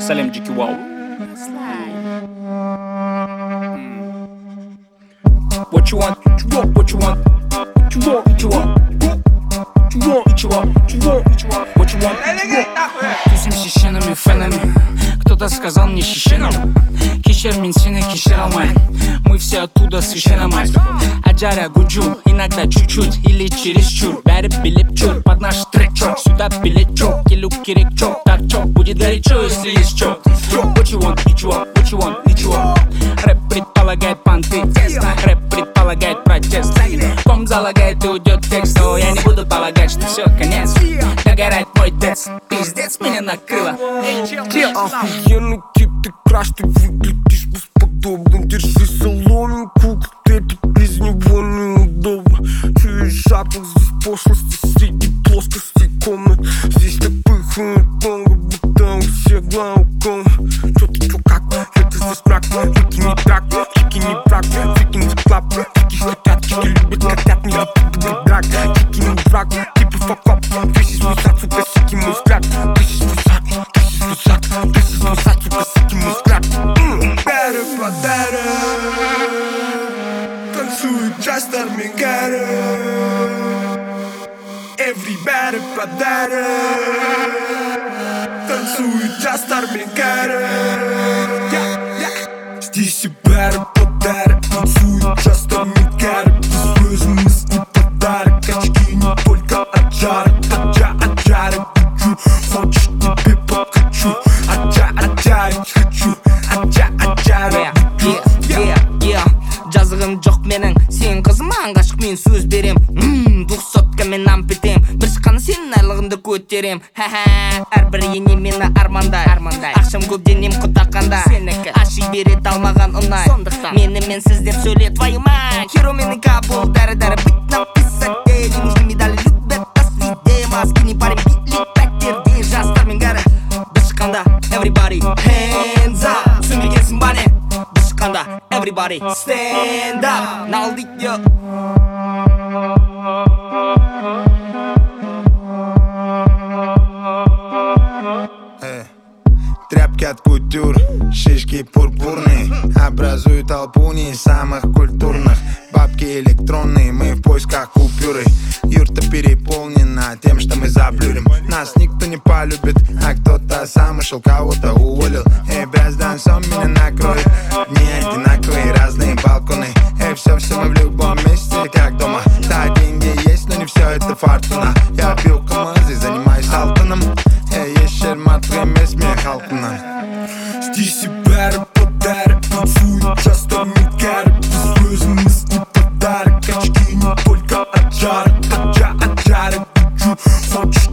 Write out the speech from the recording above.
Салем Джики Вау. What you want? What you want? What you want? What you want? What you want? What you want? What you want? What you want? Тусим шишенами, фенами. Кто-то сказал мне шишенам. Кешер мен сені кешер алмайм. Мы все оттуда священном. Аджара гуджу, иногда чуть-чуть или чересчур. Бәрі билеп чур, под наш трек чок. Сюда билет чок, келу керек чок. Так чок, будет горячо, если есть чок. What you want? What you want? What you want? What you want? Рэп предполагает понты, рэп предполагает протест. Ком залагает и уйдет текст, но я не буду полагать, что все, конец. Догорает мой дец, пиздец меня накрыло. Охуенный тип, ты краш, ты выглядишь бесподобно. Держи соломинку, это без него неудобно. Чуешь запах здесь пошлости среди плоскостей комнат. Здесь так пыхает тонго, будто у всех глауком. Чё ты, чё как, это здесь мрак. Фики не так, фики не брак, фики не клап. Фики хотят, фики любят, хотят, не любят драк. Фики не враг, типа факап. This is what's up, сука, сики мой взгляд. This is what's up, this is what's up. This is what's up, сука, сики мой взгляд. Better for better. Танцует часто мигары. Everybody подарок. Танцует часто мигары. Здесь и бары подарок. Танцует часто мигары. Безвозможный подарок. Очки не только от жара. От жара хочу. Хочешь, тебе покачу. От жара хочу. От жара хочу. Жазығым жоқ менің, сен қызыман ғашық мен сөз берем. 200-ка мен ампетем, бір шыққаны сенің айлығыңды көтерем. Әрбір ене мені армандай. Ақшам көп денем құтаққанда, аши берет алмаған ұнай. Мені мен сіздер сөйле, твою мать. Херо менің кабыл, дәрі бит написать. Не нужны медали, любят до свидей. Маскини парень, битлик, пәктерде жастар мен гәрі. Бір шыққанда, everybody hands up. Сөмекенсің бане, бір шыққанда, everybody stand up. Налдик, yo. Тряпки от кутюр, шишки пурпурные образуют толпу не самых культурных. Бабки электронные, мы в поисках купюры. Юрта переполнена тем, что мы заблюрим. Нас никто не полюбит, а кто-то сам ушел, кого-то уволил. Бразданцом меня накроет. Дни одинаковые, разные балконы. Все мы в любом месте, как дома. Да, деньги есть, но не все это фортуна. Я пью камазы, занимаюсь алтаном. Ешер матвей смех алтана. Здесь и бары подарок. Танцует часто мигары. Безвозможный подарок. Очки не только от жара. От жара хочу. Хочешь,